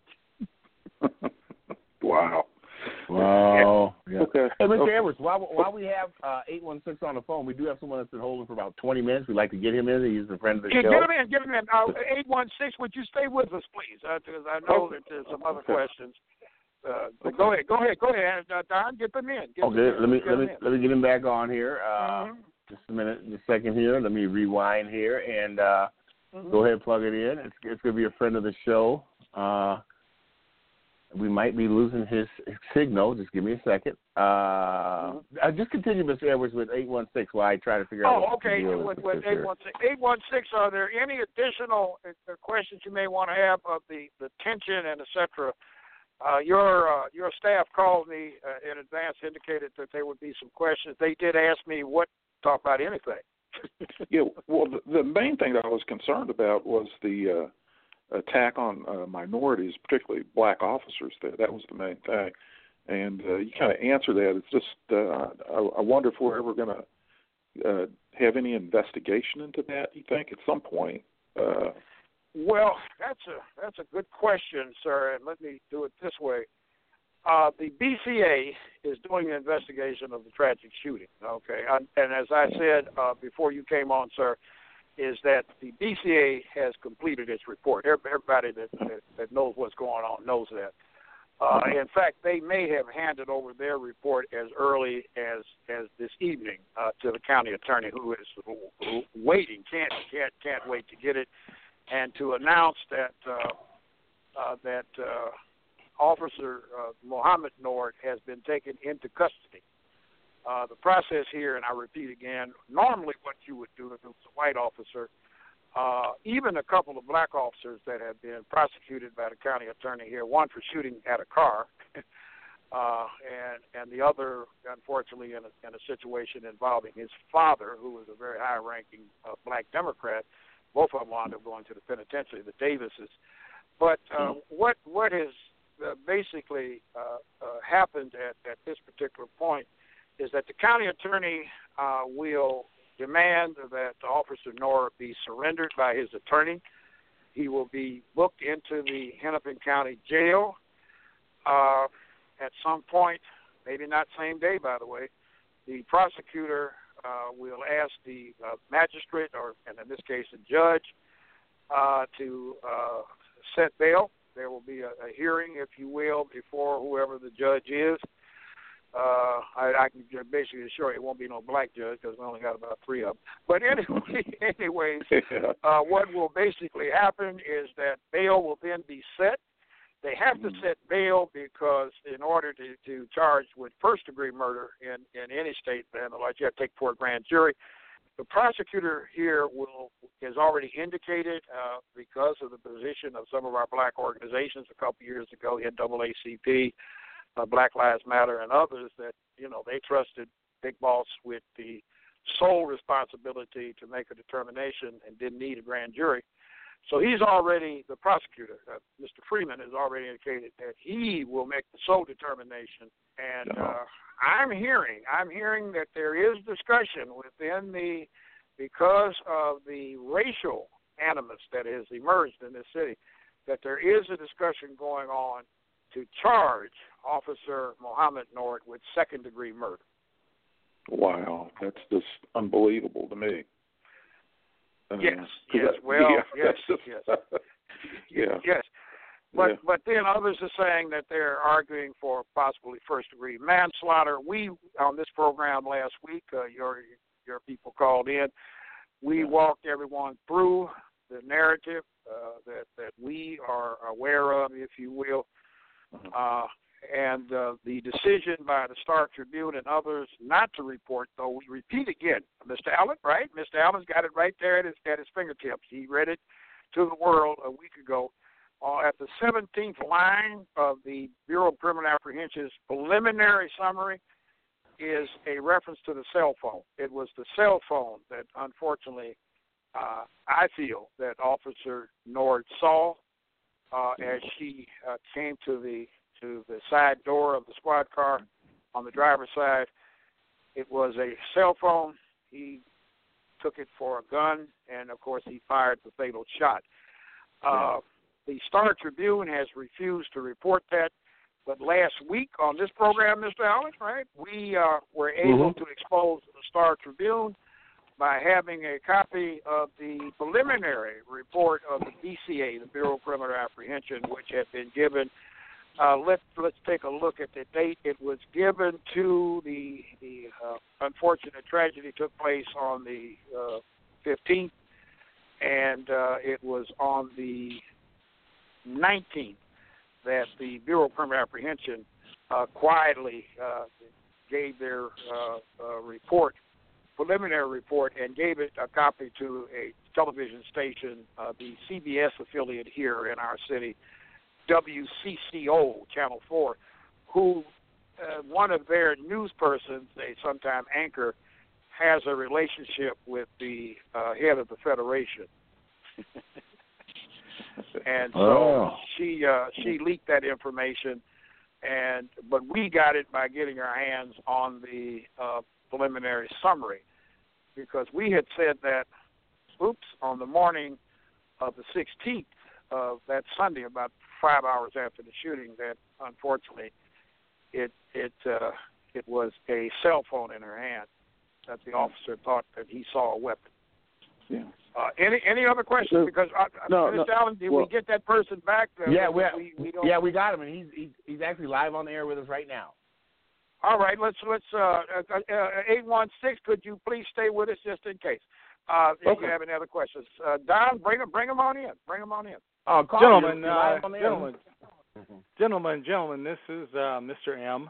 Wow. Wow. Yeah. Okay. Hey, Mister Okay. Edwards, while, while we have uh, eight one six on the phone, we do have someone that's been holding for about twenty minutes. We'd like to get him in. He's a friend of the Yeah, show. get him in, get him in. Uh, eight one six, would you stay with us, please? Because I know that there's some other Okay. questions. Uh, but go ahead, go ahead, go ahead, uh, Don. Get them in. Get Okay, them in. let me Get let me them in. let me get him back on here. Uh, Mhm. Just a minute, just a second here. Let me rewind here and uh, Mhm. go ahead and plug it in. It's, it's going to be a friend of the show. Uh, we might be losing his signal. Just give me a second. Uh, Mhm. uh, just continue, Mister Edwards, with eight one six while I try to figure out. Oh, what the okay. deal is With, with with this here. eight one six, eight one six, are there any additional uh, questions you may want to have of the, the tension and et cetera? Uh, your uh, your staff called me uh, in advance, indicated that there would be some questions. They did ask me what talk about anything. Yeah, well, the, the main thing that I was concerned about was the uh, attack on uh, minorities, particularly black officers. There, that was the main thing, and uh, you kind of answer that. It's just uh, I, I wonder if we're ever going to uh, have any investigation into that. You think at some point? Uh, Well, that's a that's a good question, sir, and let me do it this way. Uh, the B C A is doing an investigation of the tragic shooting, okay? And, and as I said uh, before you came on, sir, is that the B C A has completed its report. Everybody that, that, that knows what's going on knows that. Uh, in fact, they may have handed over their report as early as as this evening uh, to the county attorney, who is waiting, can't can't can't wait to get it, and to announce that uh, uh, that uh, Officer uh, Mohammed Nord has been taken into custody. Uh, the process here, and I repeat again, normally what you would do if it was a white officer, uh, even a couple of black officers that have been prosecuted by the county attorney here, one for shooting at a car, uh, and and the other, unfortunately, in a, in a situation involving his father, who was a very high-ranking uh, black Democrat. Both of them wound up going to the penitentiary, the Davises. But uh, what what has uh, basically uh, uh, happened at, at this particular point is that the county attorney uh, will demand that Officer Nord be surrendered by his attorney. He will be booked into the Hennepin County Jail uh, at some point, maybe not same day, by the way. The prosecutor uh, will ask the uh, magistrate, or and in this case the judge, uh, to uh, set bail. There will be a, a hearing, if you will, before whoever the judge is. Uh, I, I can basically assure you it won't be no black judge because we only got about three of them. But anyway, anyways, uh, what will basically happen is that bail will then be set. They have to set bail because in order to, to charge with first-degree murder in, in any state, then you have to take before a grand jury. the prosecutor here will has already indicated, uh, because of the position of some of our black organizations a couple years ago, N double A C P, uh, Black Lives Matter, and others, that, you know, they trusted Big Boss with the sole responsibility to make a determination and didn't need a grand jury. So he's already, the prosecutor, uh, Mister Freeman, has already indicated that he will make the sole determination. And uh, I'm hearing, I'm hearing that there is discussion within the, because of the racial animus that has emerged in this city, that there is a discussion going on to charge Officer Muhammad Nord with second-degree murder. Wow, that's just unbelievable to me. Um, yes, yes, that, well, yeah, yes, just, yes, yeah, yes. But yeah. but then others are saying that they're arguing for possibly first-degree manslaughter. We, on this program last week, uh, your your people called in, we walked everyone through the narrative uh, that, that we are aware of, if you will, uh, and uh, the decision by the Star Tribune and others not to report, though we repeat again, Mister Allen, right? Mister Allen's got it right there at his, at his fingertips. He read it to the world a week ago. Uh, at the seventeenth line of the Bureau of Criminal Apprehension's preliminary summary is a reference to the cell phone. It was the cell phone that, unfortunately, uh, I feel that Officer Nord saw uh, as she uh, came to the to the side door of the squad car on the driver's side. It was a cell phone. He took it for a gun, and, of course, he fired the fatal shot. Uh, the Star Tribune has refused to report that, but last week on this program, Mister Allen, right, we uh, were able mm-hmm. to expose the Star Tribune by having a copy of the preliminary report of the B C A, the Bureau of Criminal Apprehension, which had been given. Uh, let's let's take a look at the date. It was given to the the uh, unfortunate tragedy took place on the uh, fifteenth, and uh, it was on the nineteenth that the Bureau of Criminal Apprehension uh, quietly uh, gave their uh, uh, report, preliminary report, and gave it a copy to a television station, uh, the C B S affiliate here in our city, W C C O, Channel four, who uh, one of their news persons, they sometimes anchor, has a relationship with the uh, head of the Federation. And so oh. she uh, she leaked that information, and but we got it by getting our hands on the uh, preliminary summary, because we had said that, oops, on the morning of the sixteenth of that Sunday, about five hours after the shooting, that unfortunately it it uh, it was a cell phone in her hand that the officer thought that he saw a weapon. Yeah. Uh, any any other questions? Because uh, no, Mister no. Allen, did well, we get that person back? Uh, yeah, we, we, we don't... yeah, we got him, and he's, he's he's actually live on the air with us right now. All right, let's let's uh, uh, eight one six. Could you please stay with us just in case? Uh, if okay. you have any other questions, uh, Don, bring them bring them on in. Bring them on in. Oh, call gentlemen, you. uh, on the gentlemen, gentlemen, gentlemen. This is uh, Mister M.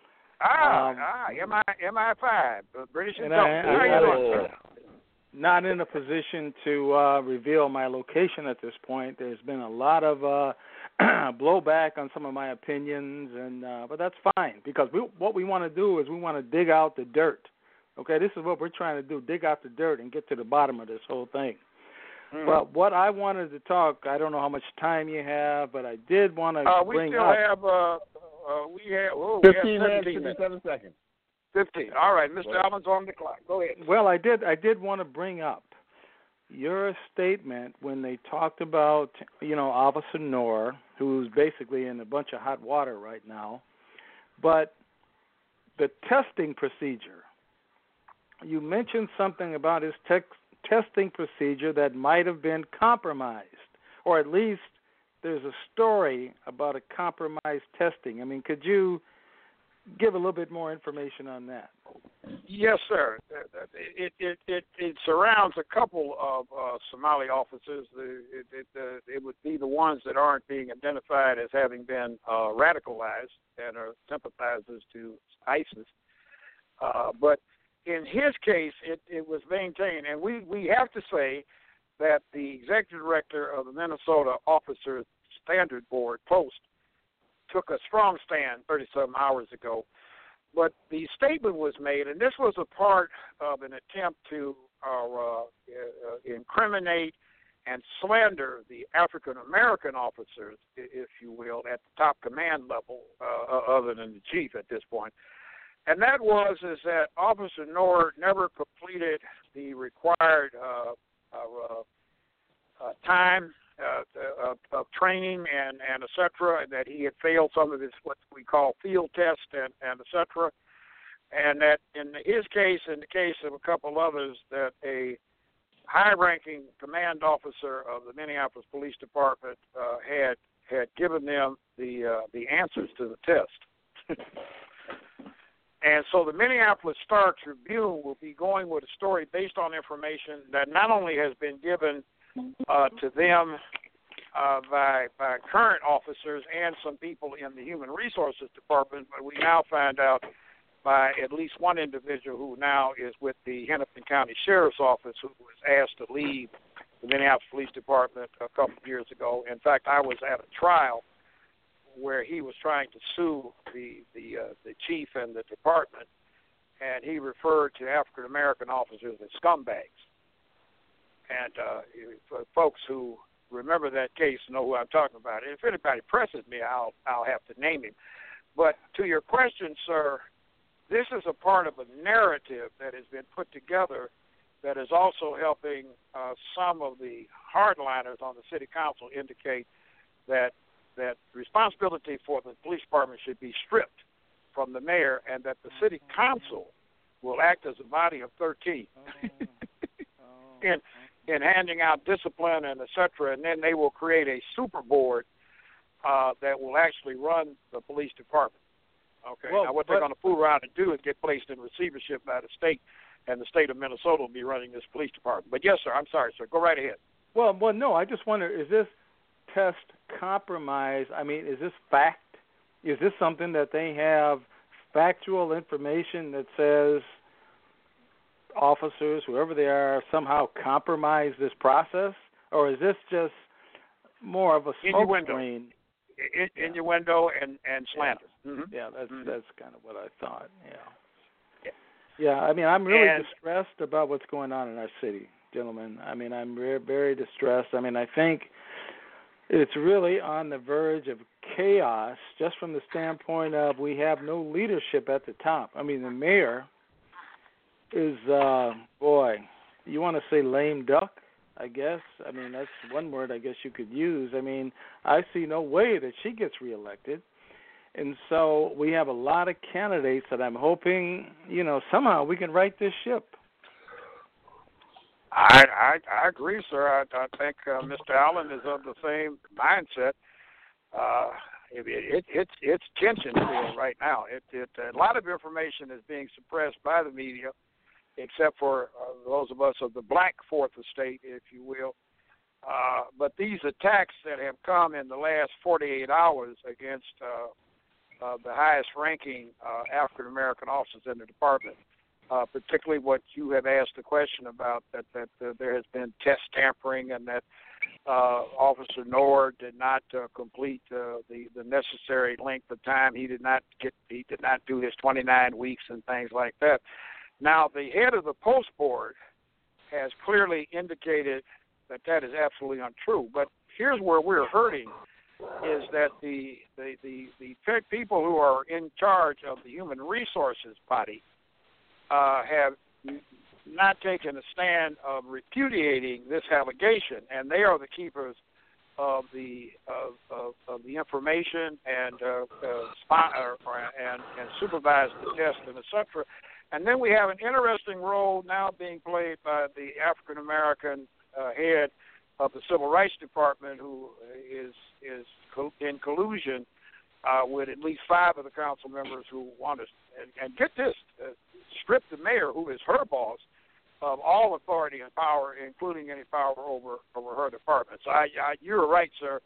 Ah, um, ah, M I M I five, uh, British and Intelligence. I, How I, you doing, sir? Not in a position to uh, reveal my location at this point. There's been a lot of uh, blowback on some of my opinions, and uh, but that's fine, because we, what we want to do is we want to dig out the dirt. Okay, this is what we're trying to do: dig out the dirt and get to the bottom of this whole thing. Mm-hmm. But what I wanted to talk, I don't know how much time you have, but I did want to uh, we bring still up. have uh, uh, we have oh, fifteen we have minutes, fifty-seven seconds. Fifteen. All right, Mister Allen's on the clock. Go ahead. Well, I did. I did want to bring up your statement when they talked about, you know, Officer Noor, who's basically in a bunch of hot water right now, but the testing procedure. You mentioned something about his te- testing procedure that might have been compromised, or at least there's a story about a compromised testing. I mean, could you give a little bit more information on that? Yes, sir. It it it, it surrounds a couple of uh, Somali officers. It, it, it, it would be the ones that aren't being identified as having been uh, radicalized and are sympathizers to ISIS. Uh, but in his case, it, it was maintained, and we, we have to say that the executive director of the Minnesota Officers Standard Board Post took a strong stand thirty-seven hours ago. But the statement was made, and this was a part of an attempt to uh, uh, incriminate and slander the African-American officers, if you will, at the top command level, uh, other than the chief at this point. And that was is that Officer Noor never completed the required uh, uh, uh, time uh, of, of training and, and et cetera, and that he had failed some of his what we call field tests and, and et cetera, and that in his case, in the case of a couple others, that a high-ranking command officer of the Minneapolis Police Department uh, had had given them the uh, the answers to the test. And so the Minneapolis Star Tribune will be going with a story based on information that not only has been given uh, to them uh, by by current officers and some people in the Human Resources Department, but we now find out by at least one individual who now is with the Hennepin County Sheriff's Office, who was asked to leave the Minneapolis Police Department a couple of years ago. In fact, I was at a trial where he was trying to sue the the, uh, the chief and the department, and he referred to African American officers as scumbags. And uh, for folks who remember that case know who I'm talking about. And if anybody presses me, I'll I'll have to name him. But to your question, sir, this is a part of a narrative that has been put together that is also helping uh, some of the hardliners on the city council indicate that that responsibility for the police department should be stripped from the mayor, and that the city council will act as a body of thirteen in in handing out discipline and et cetera, and then they will create a super board uh, that will actually run the police department. Okay. Well, now, what but, they're going to fool around and do is get placed in receivership by the state, and the state of Minnesota will be running this police department. But yes, sir. I'm sorry, sir. Go right ahead. Well, well, no. I just wonder: is this test compromise? I mean, is this fact? Is this something that they have factual information that says officers, whoever they are, somehow compromise this process, or is this just more of a smoke screen? In, yeah. Innuendo and, and slander. Yeah, mm-hmm. yeah that's mm-hmm. that's kind of what I thought. Yeah. Yeah. Yeah. I mean, I'm really and, distressed about what's going on in our city, gentlemen. I mean, I'm very, very distressed. I mean, I think it's really on the verge of chaos, just from the standpoint of we have no leadership at the top. I mean, the mayor is, uh, boy, you want to say lame duck, I guess. I mean, that's one word I guess you could use. I mean, I see no way that she gets reelected. And so we have a lot of candidates that I'm hoping, you know, somehow we can right this ship. I I, I agree, sir. I, I think uh, Mister Allen is of the same mindset. Uh, it, it, it's it's tension filled right now. It, it a lot of information is being suppressed by the media, except for uh, those of us of the black fourth estate, if you will. Uh, but these attacks that have come in the last forty-eight hours against uh, uh, the highest-ranking uh, African-American officers in the department, uh, particularly what you have asked the question about, that, that uh, there has been test tampering and that uh, Officer Noor did not uh, complete uh, the, the necessary length of time. He did not get. He did not do his twenty-nine weeks and things like that. Now, the head of the post board has clearly indicated that that is absolutely untrue. But here's where we're hurting, is that the the, the, the people who are in charge of the human resources body uh, have not taken a stand of repudiating this allegation, and they are the keepers of the of, of, of the information and uh, uh, spot, or, and and supervise the test and et cetera. And then we have an interesting role now being played by the African American uh, head of the Civil Rights Department, who is is co- in collusion uh, with at least five of the council members who want to, and, and get this, uh, strip the mayor, who is her boss, of all authority and power, including any power over over her department. So I, I, you're right, sir.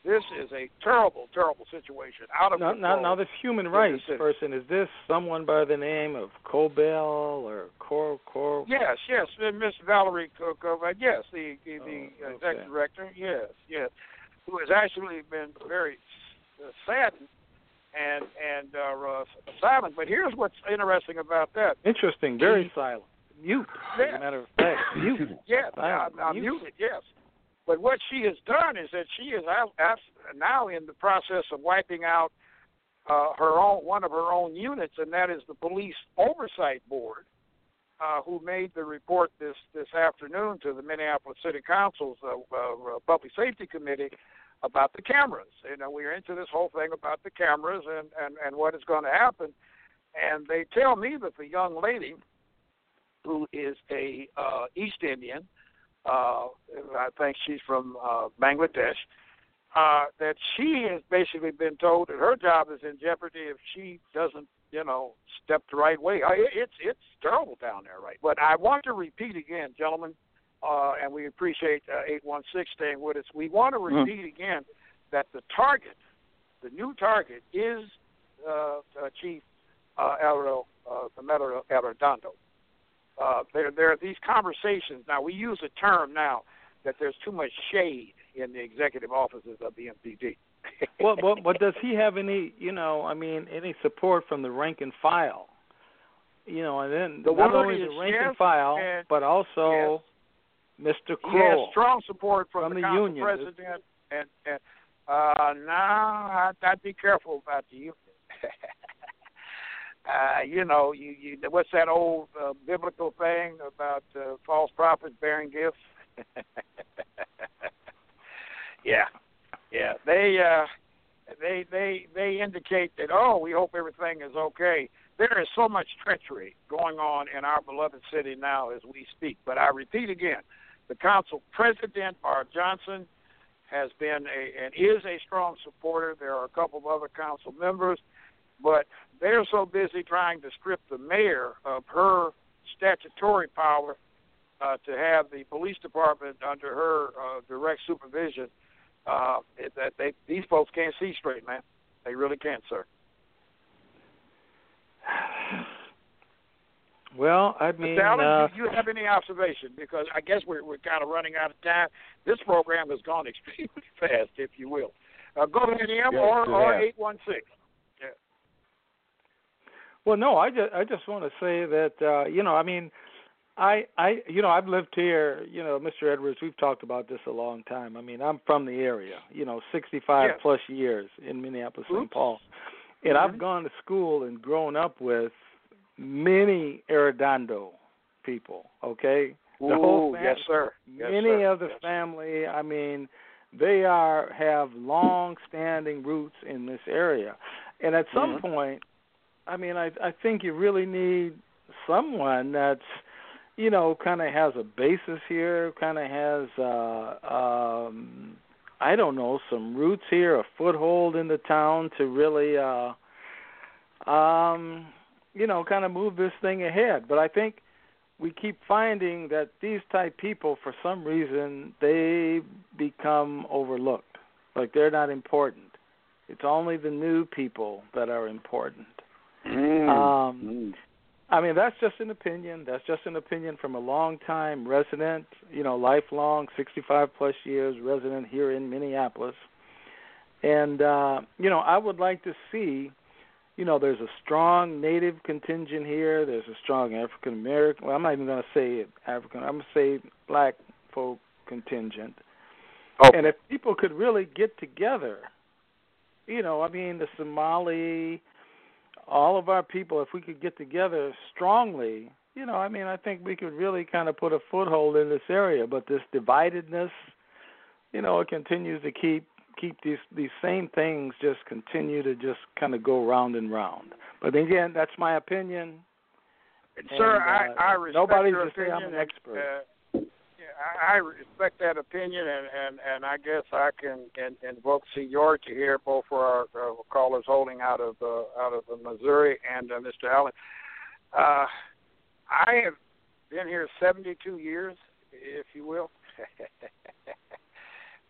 This is a terrible, terrible situation. Out of now, control. now, now, this human rights person, is this someone by the name of Cobell or Cor Cor? Yes, yes, Miss Valerie Cobell. Yes, the the, oh, the okay. executive director. Yes, yes, who has actually been very uh, saddened and and uh, uh, silent. But here's what's interesting about that. Interesting, very silent, mute. Yes. As a matter of fact, mute. Yes, silent, I'm, I'm mute. muted. Yes. But what she has done is that she is out, out, now in the process of wiping out uh, her own one of her own units, and that is the Police Oversight Board, uh, who made the report this, this afternoon to the Minneapolis City Council's uh, uh, Public Safety Committee about the cameras. You know, we're into this whole thing about the cameras and, and, and what is going to happen. And they tell me that the young lady, who is a uh, East Indian, Uh, I think she's from uh, Bangladesh, uh, that she has basically been told that her job is in jeopardy if she doesn't, you know, step the right way. Uh, it, it's it's terrible down there, right? But I want to repeat again, gentlemen, uh, and we appreciate uh, eight one six staying with us. We want to repeat mm. again that the target, the new target, is uh, uh, Chief uh, Aldo, uh, Aldo Arredondo. Uh, there, there are these conversations. Now, we use a term now that there's too much shade in the executive offices of the M P D. well, well, but does he have any, you know, I mean, any support from the rank and file? You know, and then the not only is the rank yes, and file, and but also yes. Mister Kroll. He has strong support from, from the, the council union. president. And, and uh, now, I'd, I'd be careful about the union. Uh, you know, you, you what's that old uh, biblical thing about uh, false prophets bearing gifts? yeah, yeah. They uh, they they they indicate that, oh, we hope everything is okay. There is so much treachery going on in our beloved city now as we speak. But I repeat again, the council president, Art Johnson, has been a and is a strong supporter. There are a couple of other council members. But they're so busy trying to strip the mayor of her statutory power uh, to have the police department under her uh, direct supervision uh, that they these folks can't see straight, man. They really can't, sir. Well, I mean, Mister Allen, uh, do you have any observation? Because I guess we're we're kind of running out of time. This program has gone extremely fast, if you will. Uh, go ahead, M, yes, or or have. eight one six. Well, no, I just I just want to say that uh, you know, I mean, I I you know I've lived here. You know, Mister Edwards, we've talked about this a long time. I mean, I'm from the area. You know, sixty-five yes. plus years in Minneapolis, Saint Oops. Paul, and mm-hmm. I've gone to school and grown up with many Arredondo people. Okay, the Ooh, whole family, yes, sir. Yes, many sir. of the yes. family. I mean, they are have long-standing roots in this area, and at some mm-hmm. point. I mean, I I think you really need someone that's, you know, kind of has a basis here, kind of has, uh, um, I don't know, some roots here, a foothold in the town to really, uh, um, you know, kind of move this thing ahead. But I think we keep finding that these type people, for some reason, they become overlooked, like they're not important. It's only the new people that are important. Mm. Um, mm. I mean, that's just an opinion. That's just an opinion from a long-time resident, you know, lifelong, sixty-five plus years resident here in Minneapolis. And, uh, you know, I would like to see, you know, there's a strong Native contingent here. There's a strong African-American. Well, I'm not even going to say African. I'm going to say black folk contingent. Okay. And if people could really get together, you know, I mean, the Somali, all of our people, if we could get together strongly, you know, I mean, I think we could really kind of put a foothold in this area. But this dividedness, you know, it continues to keep keep these these same things just continue to just kind of go round and round. But again, that's my opinion. And, Sir, uh, I, I respect nobody's your to say opinion. I'm an expert. Uh, yeah, I, I respect that opinion, and, and, and I guess I can, can invoke seniority here, both for our uh, callers holding out of uh, out of Missouri and uh, Mister Allen. Uh, I have been here seventy-two years, if you will.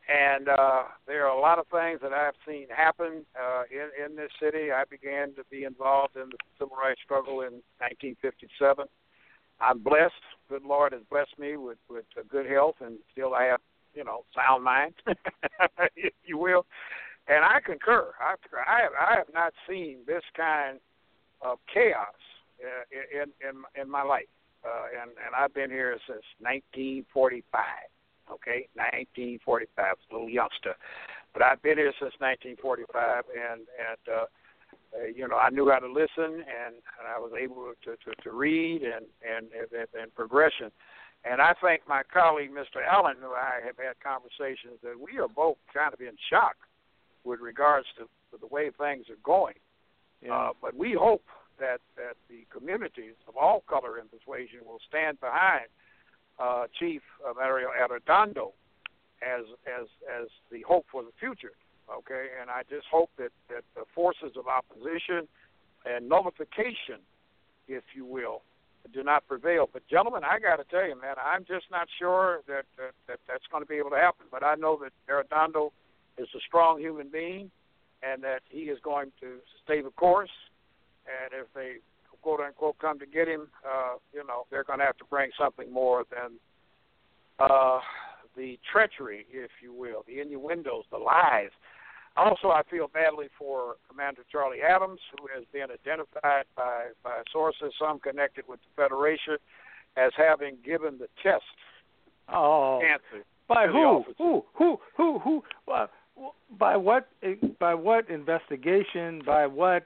And uh, there are a lot of things that I've seen happen uh, in, in this city. I began to be involved in the civil rights struggle in nineteen fifty-seven. I'm blessed. Good Lord has blessed me with, with uh, good health, and still I have, you know, sound mind, if you will. And I concur. I, I, have, I have not seen this kind of chaos uh, in, in, in my life. Uh, and, and I've been here since nineteen forty-five. Okay, nineteen forty-five. I was a little youngster, but I've been here since nineteen forty-five, and and uh, uh, you know I knew how to listen, and, and I was able to, to, to read and and, and and progression. And I think my colleague, Mister Allen, who I have had conversations, that we are both kind of in shock with regards to, to the way things are going. Yeah. Uh, but we hope that that the communities of all color and persuasion will stand behind Uh, Chief uh, Mario Arredondo as as as the hope for the future, okay? And I just hope that, that the forces of opposition and nullification, if you will, do not prevail. But, gentlemen, I got to tell you, man, I'm just not sure that, that, that that's going to be able to happen. But I know that Arredondo is a strong human being and that he is going to stay the course. And if they quote unquote come to get him, uh, you know, they're going to have to bring something more than uh, the treachery, if you will, the innuendos, the lies. Also, I feel badly for Commander Charlie Adams, who has been identified by, by sources, some connected with the Federation, as having given the test. Oh, answer by who? Who? Who? Who? Who? Uh, by what? By what investigation? By what?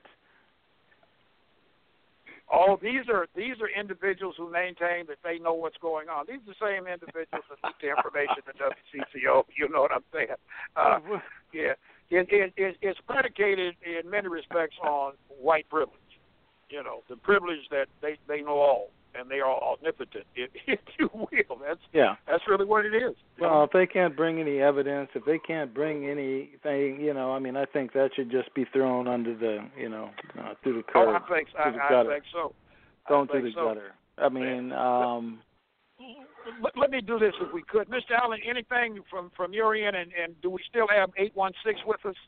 Oh, these are these are individuals who maintain that they know what's going on. These are the same individuals that leak the information to W C C O. You know what I'm saying? Uh, yeah, it, it, it, it's predicated in many respects on white privilege. You know, the privilege that they, they know all and they are omnipotent, if, if you will. That's yeah. That's really what it is. Well, if they can't bring any evidence, if they can't bring anything, you know, I mean, I think that should just be thrown under the, you know, uh, through the curb. Oh, I think, I, I think so. Don't do the so. gutter. I mean, um, let, let me do this if we could, Mister Allen. Anything from, from your end, and, and do we still have eight one six with us?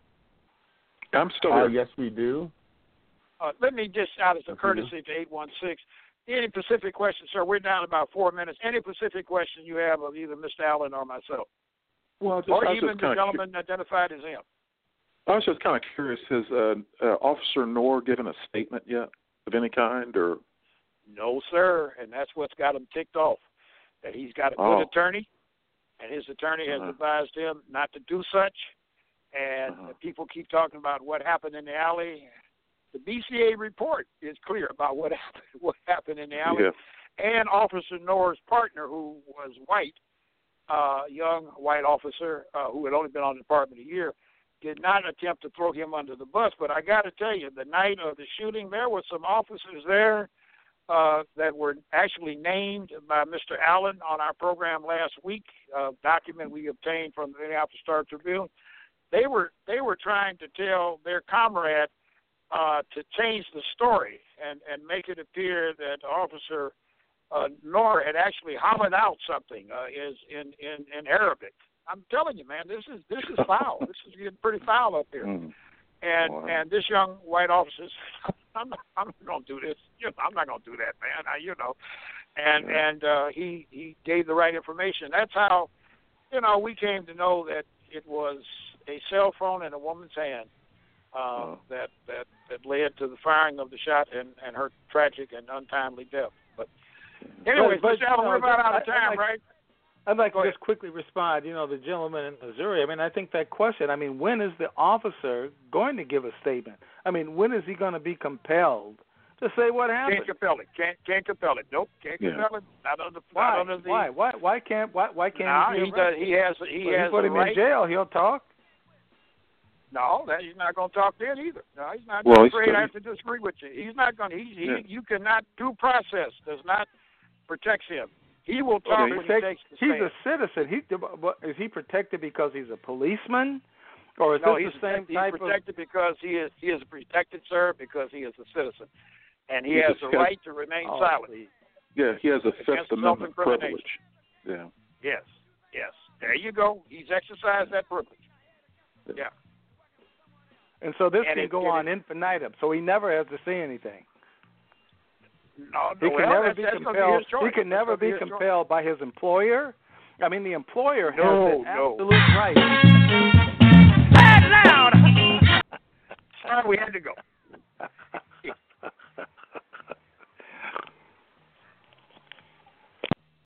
I'm still here. Uh, here. yes, we do. Uh, let me just, out as a courtesy to eight one six. Any specific questions, sir? We're down about four minutes. Any specific question you have of either Mister Allen or myself? Well, just, or I was even just the gentleman cu- identified as him. I was just kind of curious, has uh, uh, Officer Knorr given a statement yet of any kind? Or No, sir, and that's what's got him ticked off, that he's got a good oh. attorney, and his attorney has uh-huh. advised him not to do such, and uh-huh. people keep talking about what happened in the alley. The B C A report is clear about what happened, what happened in the alley. Yeah. And Officer Knorr's partner, who was white, uh, young white officer uh, who had only been on the department a year, did not attempt to throw him under the bus. But I got to tell you, the night of the shooting, there were some officers there uh, that were actually named by Mister Allen on our program last week, a document we obtained from the Minneapolis Star-Tribune. They were, they were trying to tell their comrade Uh, to change the story and, and make it appear that Officer uh, Knorr had actually hollered out something uh, is in, in, in Arabic. I'm telling you, man, this is this is foul. This is getting pretty foul up here. Mm. And wow. and this young white officer, I'm not, I'm not going to do this. You know, I'm not going to do that, man. I, you know, and yeah. and uh, he he gave the right information. That's how, you know, we came to know that it was a cell phone in a woman's hand. Uh, oh. that, that that led to the firing of the shot and, and her tragic and untimely death. But anyway, but, Mister Allen, you know, we're about out of I, time, like, right? I'd like Go to ahead. just quickly respond. You know, the gentleman in Missouri, I mean, I think that question, I mean, when is the officer going to give a statement? I mean, when is he going to be compelled to say what happened? Can't compel it. Can't can't compel it. Nope. Can't yeah. compel it. Not under. Why? Not under the, why? Why? Why can't? Why? Why can't nah, he? he does. He has. He well, has. you put him right. in jail. He'll talk. No, that he's not going to talk then either. No, he's not. Well, I'm afraid he's I have to disagree with you. He's not going. He's. He. Yeah. You cannot. Due process does not protect him. He will talk Well, when he he takes, takes the he's stand. a citizen. He is he protected because he's a policeman, or is no, this he's the same he's type protected of? because he is he is protected, sir, because he is a citizen, and he He's has a the right to remain Oh, silent. please. Yeah, he has a Against Fifth Amendment self-incrimination. privilege. Yeah. Yes, yes. There you go. He's exercised that privilege. Yeah. And so this and can it, go it, on infinitum. So he never has to say anything. No, he well, can never that's, be that's compelled. Be he can never be, be compelled by his employer. I mean, the employer has no, an no. absolute right. Say it loud. Sorry, we had to go.